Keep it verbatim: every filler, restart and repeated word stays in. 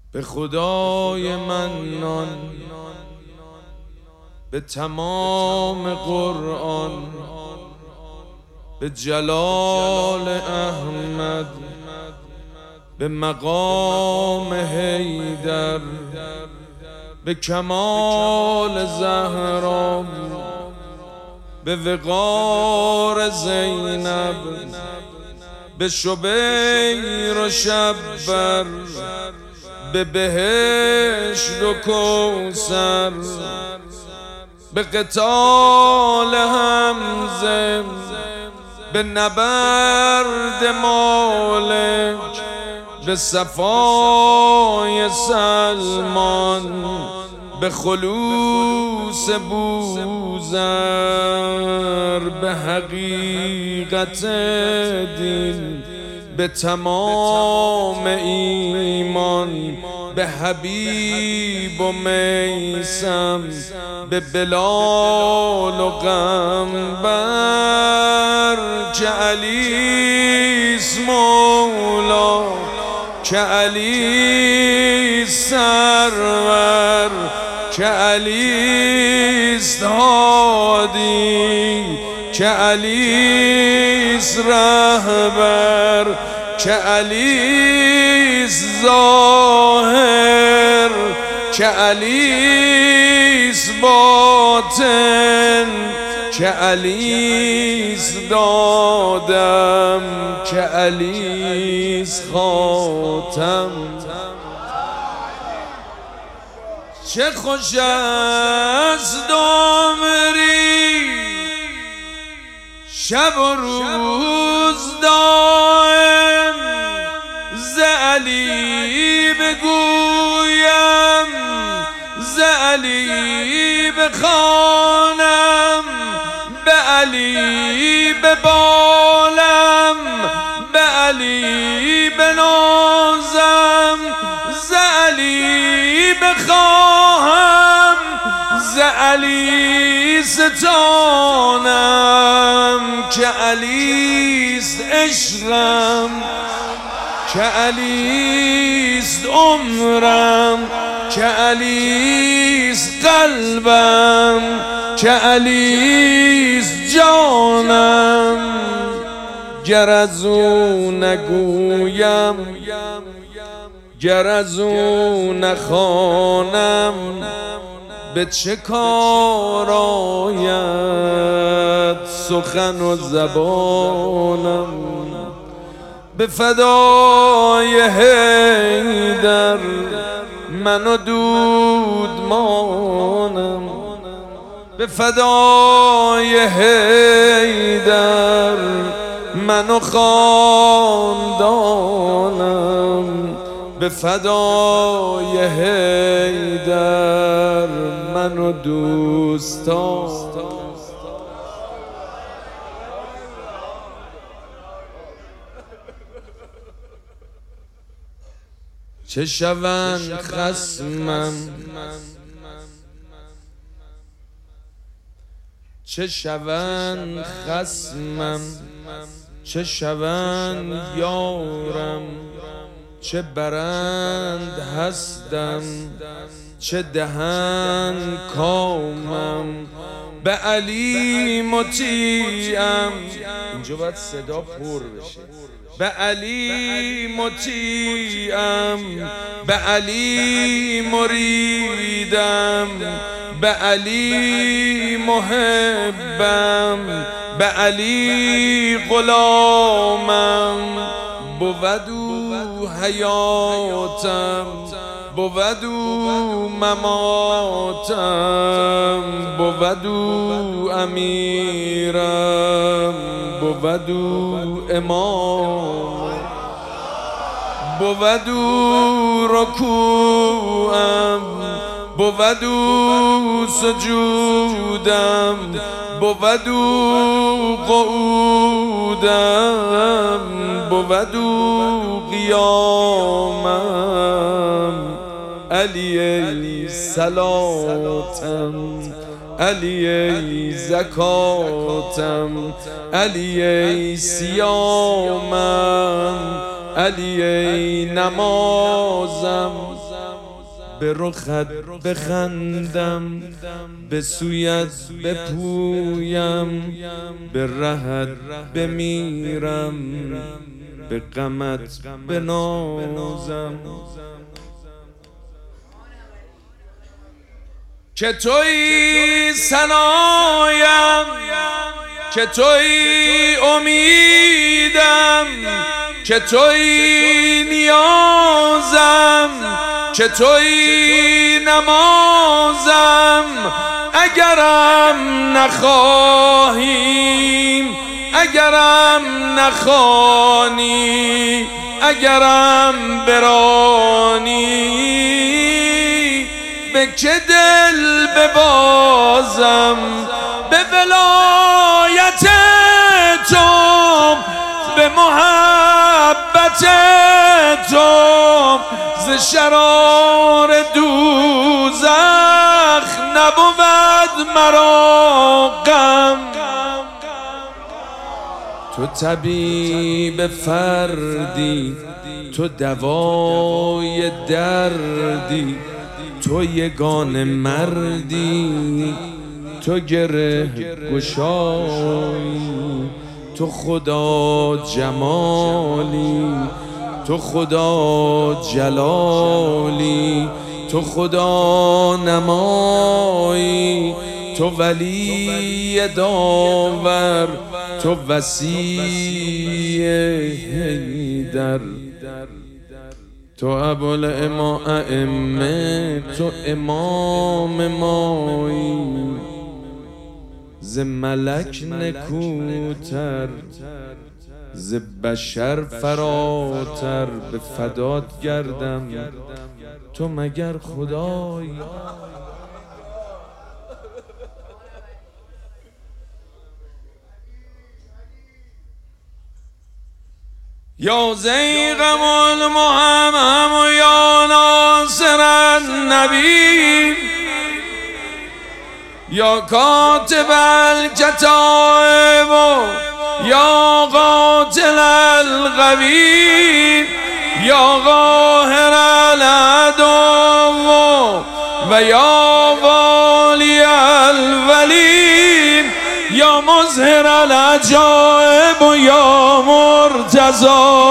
به خدای منان، به تمام قرآن، به جلال احمد، به مقام حیدر، به کمال زهرا، به وقار زینب، به شبیر و شبر، به بهشت و کوثر، به قتال حمزه، به نبرد مالک، به صفای سلمان، به خلوص بوذر، به حقیقت دین، به تمام ایمان، به حبیب و میثم، به بلال و قنبر، که علیست مولا، که علیست سرور، که علیست هادی، که علیست رهبر، که علیست ظاهر، که علیست باطن، که علیست دادم، که علیست خاتم. چه خوش است عمری شب و روز دائم، ز علی بگویم، ز علی بخوانم، به علی ببالم، به علی بنازم، ز علی بخواهم، ز علی ستانم، که علیست عشقم، که علیست عمرم، که علیست قلبم، که علیست جانم. گر از او نگویم، گر از او نخوانم، به چه کار آید سخن و زبانم؟ به فدای حیدر من و دودمانم، به فدای حیدر من و خاندانم، به فدای حیدر من و دوستان. چه شوند خصمم، چه شوند خصمم، چه شوند یارم، چه برند هستم، چه دهند کامم، به علی مطیعم. اینجا باید صدا پر بشه. به علی مطیعم، به علی مریدم، به علی محبم، به علی غلامم. بود او حیاتم، بود او مماتم، بود او امیرم، بود او امام، بود او رکوعم، بود او سجودم، بود او قعودم، بود او قیامم. علی ای صلاتم، علی ای زکاتم، علی ای صیامم، علی ای نمازم، به رخت بخندم، به سویت بپویم، به رهت بمیرم، به غمت بنازم. که تویی ثنایم، که تویی امیدم، که تویی نیازم، که تویی نمازم. اگرم نخواهیم، اگرم نخوانی، اگرم برانی، به که دل ببازم؟ به ولایت تو، به محبت تو، ز شرار دوزخ نبود مرا غم. تو طبیب فردی، تو دوای دردی، تو یگانه مردی، تو گره گشایی، تو خدا جمالی، تو خدا جلالی، تو خدا نمایی، تو ولی داور، تو وصی حیدر، تو ابوالائمه، تو امام مایی. ز ملک نکوتر، ز بشر فراتر، به فدات گردم تو مگر خدایی؟ یا زیغم المحمم و یا ناصر النبی، یا کاتب الکتائب و یا قاتل الغوی، یا قاهر العدو و یا والی الولی، یا مظهر العجائب و یا مرتضی